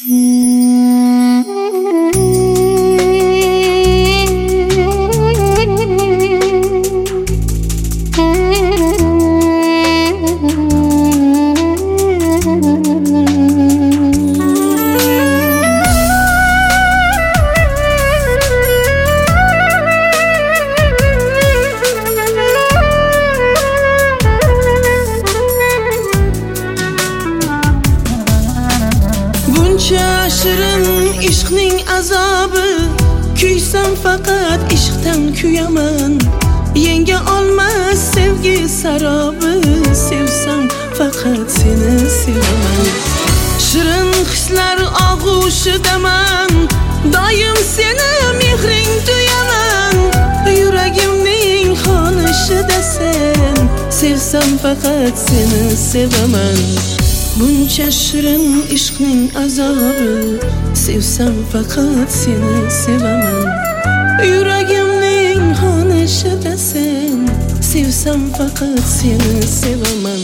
Shirin ishqning azobi, kuysam faqat ishqdan kuyaman. Yenga olmas sevgi sarobi, sevsam faqat seni sevaman. Shirin hislar og'ushidaman, doim seni mehring tuyaman. Yuragimning xonishida sen, sevsam faqat seni sevaman. Buncha shirin ishqning azobi, sevsam faqat seni sevaman. Yuragimning xonishida sen, sevsam faqat seni sevaman.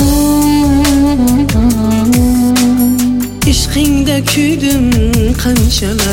Ishqingda kuydim qanchalar,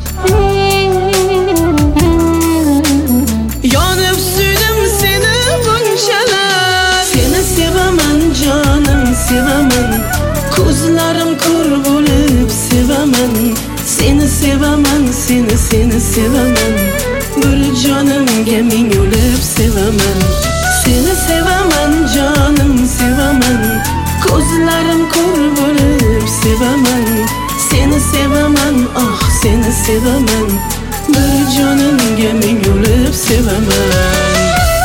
yonib suydim seni bunchalar. Seni sevaman jonim, sevaman. Ko'zlarim ko'r bo'lib sevaman. Seni sevaman, seni sevaman. Bir jonimga ming o'lib sevaman. Seni sevaman jonim, sevaman. Ko'zlarim ko'r bo'lib sevaman. Seni sevaman, oh seni sevaman. Bir jonimga ming o'lib sevaman.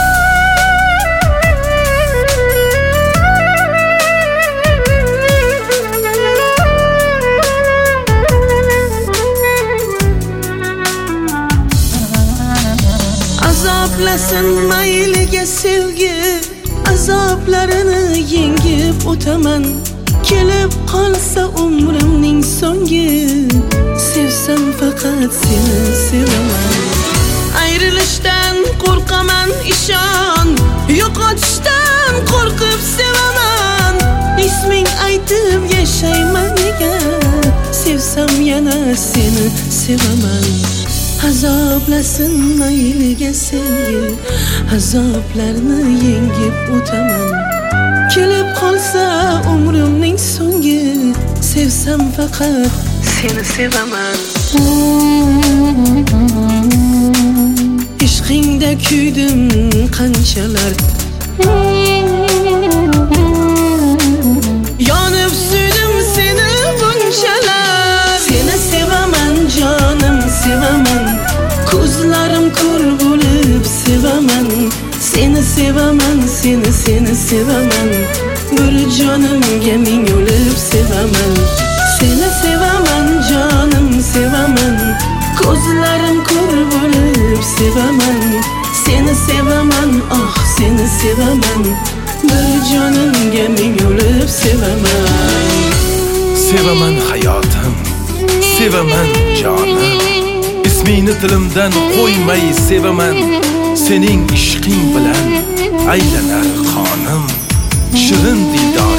Azoblasin mayliga sevgi, azoblarini yengib o'taman. Kelib qolsa umrimning so'ngi, sevsam faqat seni sevaman. Ayrilishdan qo'rqaman ishon, yo'qotishdan qo'rqib sevaman. Isming aytib yashayman nega, sevsam yana seni sevaman. Azoblasin mayliga sevgi, azoblarni yengib o'taman. Kelib qolsa umrimning so'ngi, sevsam faqat seni sevaman. Ishqingda kuydim qanchalar, yonib suydim seni bunchalar. Seni sevaman jonim, sevaman. Ko'zlarim ko'r bo'lib sevaman. Seni sevaman, seni sevaman. Bir jonimga ming o'lib sevaman. Seni sevaman jonim, sevaman. Ko'zlarim ko'r bo'lib sevaman. Seni sevaman, oh seni sevaman. Bir jonimga ming o'lib sevaman. Sevaman hayotim, sevaman jonim. Ismingni tilimdan qo'ymay sevaman. Sening ishqing bilan aylanar qonim. Shirin diydor